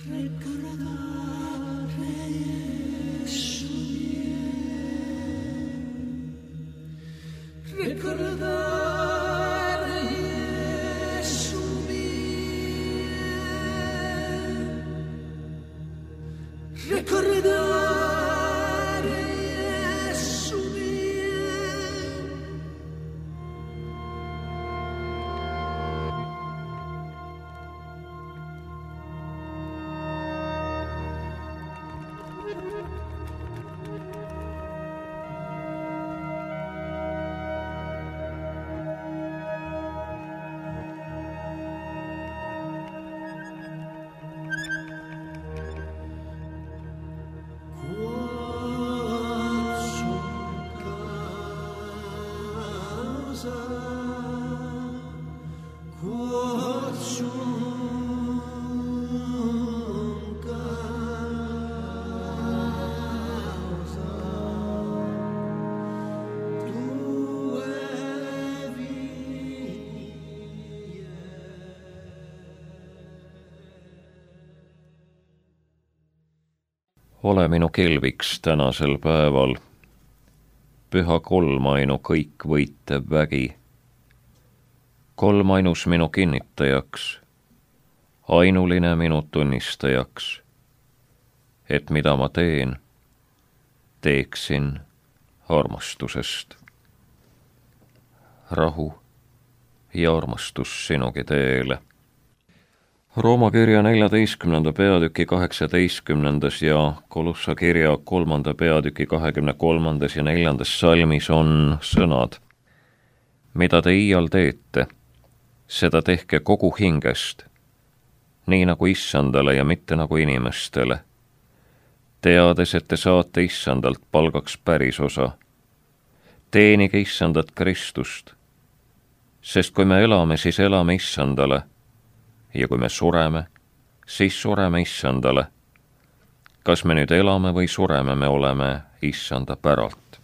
Ole minu kelviks tänasel päeval, püha kolmainu kõik võitev vägi, kolmainus minu kinnitajaks, ainuline minu tunnistajaks, et mida ma teen, teeksin armastusest. Rahu ja armastus sinugi teele. Rooma kirja 14. peatüki 18. ja Kolossa kirja 3. peatüki 23. ja 4. salmis on sõnad. Mida te iial teete, seda tehke kogu hingest, nii nagu issandale ja mitte nagu inimestele, teades, et te saate issandalt palgaks pärisosa. Teenige issandat Kristust, sest kui me elame, siis elame issandale, ja kui me sureme, siis sureme issandale. Kas me nüüd elame või sureme, me oleme issanda päralt.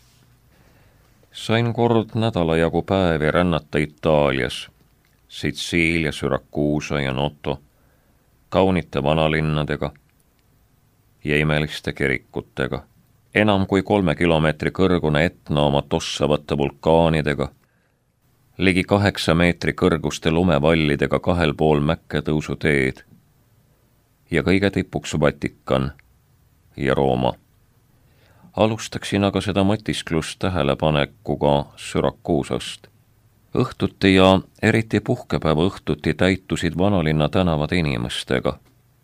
Sain kord nädala jagu päevi rännata Itaalias, Sitsiilia, Syrakuusa ja Noto, kaunite vanalinnadega ja imeliste kirikutega. Enam kui 3 kilomeetri kõrgune Etna oma tossavate vulkaanidega, ligi 8 meetri kõrguste lumevallidega 2 pool mäkke tõusuteed ja kõige tipuks Vatikan ja Rooma. Alustaksin aga seda mõtisklust tähelepanekuga Syrakuusast. Õhtuti ja eriti puhkepäeva õhtuti täitusid vanalinna tänavad inimestega.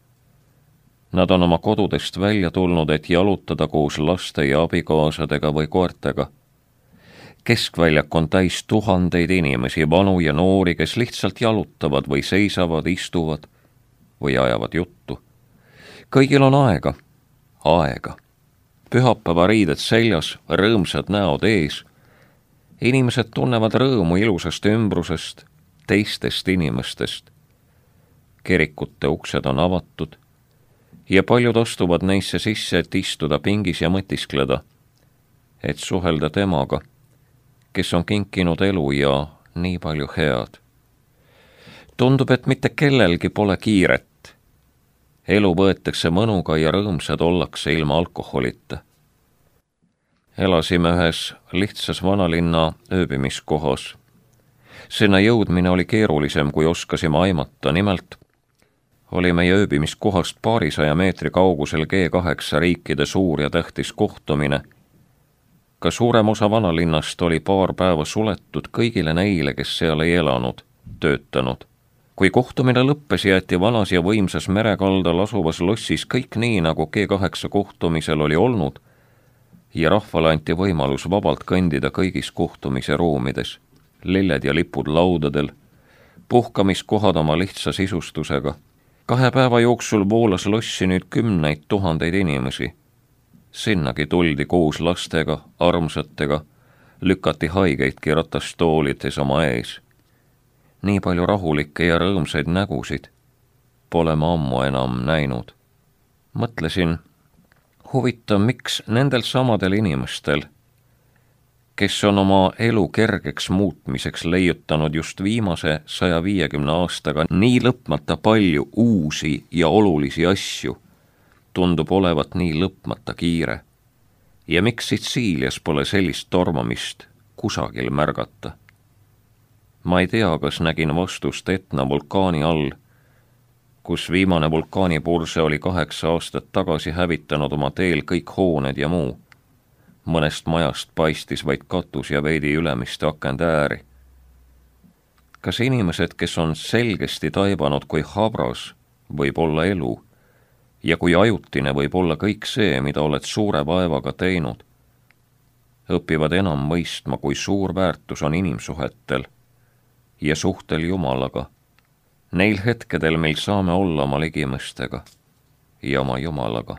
Nad on oma kodudest välja tulnud, et jalutada koos laste ja abikaasadega või koertega. Keskväljak on täis tuhandeid inimesi, vanu ja noori, kes lihtsalt jalutavad või seisavad, istuvad või ajavad juttu. Kõigil on aega. Pühapäeva riided seljas, rõõmsad näod ees. Inimesed tunnevad rõõmu ilusast ümbrusest, teistest inimestest. Kirikute uksed on avatud ja paljud astuvad neisse sisse, et istuda pingis ja mõtiskleda, et suhelda temaga, kes on kinkinud elu ja nii palju head. Tundub, et mitte kellelgi pole kiiret. Elu võetakse mõnuga ja rõõmsad ollakse ilma alkoholita. Elasime ühes lihtsas vanalinna ööbimiskohas. Sinna jõudmine oli keerulisem, kui oskasime aimata. Nimelt oli meie ööbimiskohast 200 meetri kaugusel G8 riikide suur ja tähtis kohtumine. Ka suurem osa vanalinnast oli 2 päeva suletud kõigile neile, kes seal ei elanud, töötanud. Kui kohtumine lõppes, jäeti vanas ja võimsas merekaldal asuvas lossis kõik nii, nagu G8 kohtumisel oli olnud, ja rahvale anti võimalus vabalt kõndida kõigis kohtumise ruumides, lilled ja lipud laudadel, puhkamiskohad oma lihtsa sisustusega. 2 päeva jooksul voolas lossi nüüd 10 000 inimesi. Sinnagi tuldi koos lastega, armsatega, lükati haigeidki ratastoolides oma ees. Nii palju rahulikke ja rõõmsaid nägusid pole ma ammu enam näinud. Mõtlesin, huvitav, miks nendel samadel inimestel, kes on oma elu kergeks muutmiseks leiutanud just viimase 150 aastaga nii lõpmata palju uusi ja olulisi asju, tundub olevat nii lõpmata kiire. Ja miks Sitsiilias pole sellist tormamist kusagil märgata? Ma ei tea, kas nägin vastust Etna vulkaani all, kus viimane vulkaanipurse oli 8 aastat tagasi hävitanud oma teel kõik hooned ja muu. Mõnest majast paistis vaid katus ja veidi ülemiste akende ääri. Kas inimesed, kes on selgesti taibanud, kui habras võib olla elu ja kui ajutine võib olla kõik see, mida oled suure vaevaga teinud, õpivad enam mõistma, kui suur väärtus on inimsuhetel ja suhtel Jumalaga, neil hetkedel meil saame olla oma ligimestega ja oma Jumalaga.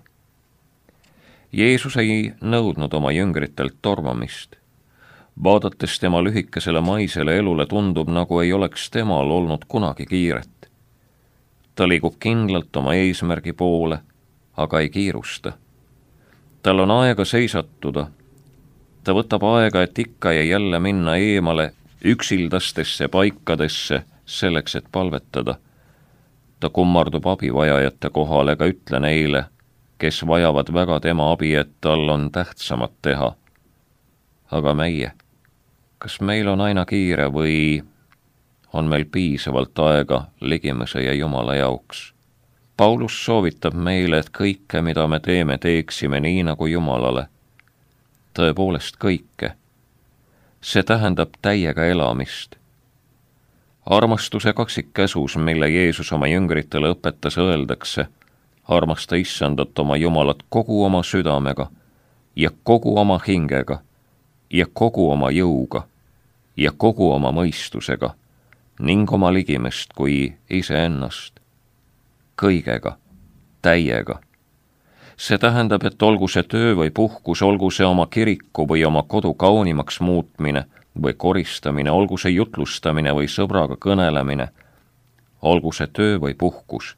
Jeesus ei nõudnud oma jüngritelt tormamist. Vaadates tema lühikesele maisele elule tundub, nagu ei oleks temal olnud kunagi kiiret. Ta liigub kindlalt oma eesmärgi poole, aga ei kiirusta. Tal on aega seisatuda. Ta võtab aega, et ikka ja jälle minna eemale üksildastesse paikadesse selleks, et palvetada. Ta kummardub abivajajate kohal ega ütle neile, kes vajavad väga tema abi, et tal on tähtsamat teha. Aga meie, kas meil on aina kiire või on meil piisavalt aega ligimese ja Jumala jaoks? Paulus soovitab meile, et kõike, mida me teeme, teeksime nii nagu Jumalale. Tõepoolest kõike. See tähendab täiega elamist. Armastuse kaksikkäsus, mille Jeesus oma jüngritele õpetas, öeldakse: armasta Issandat oma Jumalat kogu oma südamega ja kogu oma hingega ja kogu oma jõuga ja kogu oma mõistusega ning oma ligimest kui iseennast. Kõigega, täiega. See tähendab, et olgu see töö või puhkus, olgu see oma kiriku või oma kodu kaunimaks muutmine või koristamine, olgu see jutlustamine või sõbraga kõnelemine, olgu see töö või puhkus,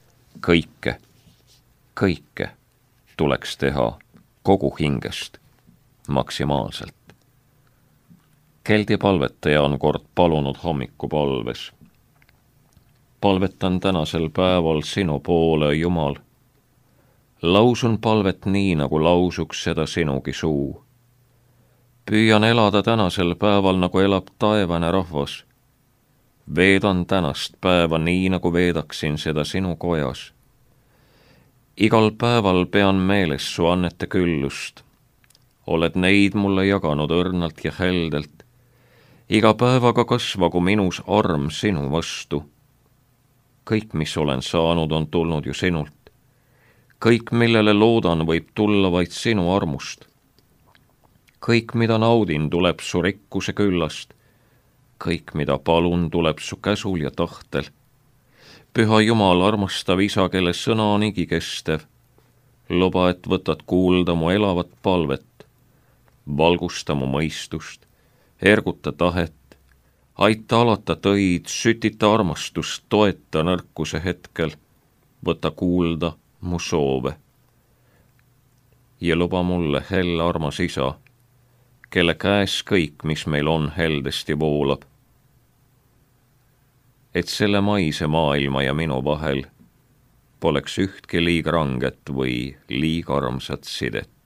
kõike tuleks teha kogu hingest maksimaalselt. Keldi palvetaja on kord palunud hommikupalves: palvetan tänasel päeval sinu poole, Jumal. Lausun palvet nii, nagu lausuks seda sinugi suu. Püüan elada tänasel päeval, nagu elab taevane rahvas. Veedan tänast päeva nii, nagu veedaksin seda sinu kojas. Igal päeval pean meeles su annete küllust. Oled neid mulle jaganud õrnalt ja heldelt. Iga päevaga kasvagu minus arm sinu vastu. Kõik, mis olen saanud, on tulnud ju sinult. Kõik, millele loodan, võib tulla vaid sinu armust. Kõik, mida naudin, tuleb su rikkuse küllast. Kõik, mida palun, tuleb su käsul ja tahtel. Püha Jumal, armastav Isa, kelle sõna on igikestev, luba, et võtad kuulda mu elavat palvet. Valgusta mu mõistust, erguta tahet, aita alata töid, sütita armastust, toeta nõrkuse hetkel, võta kuulda mu soove. Ja luba mulle, helle armas Isa, kelle käes kõik, mis meil on, heldesti voolab, et selle maise maailma ja minu vahel poleks ühtki liiga ranget või liiga armsat sidet.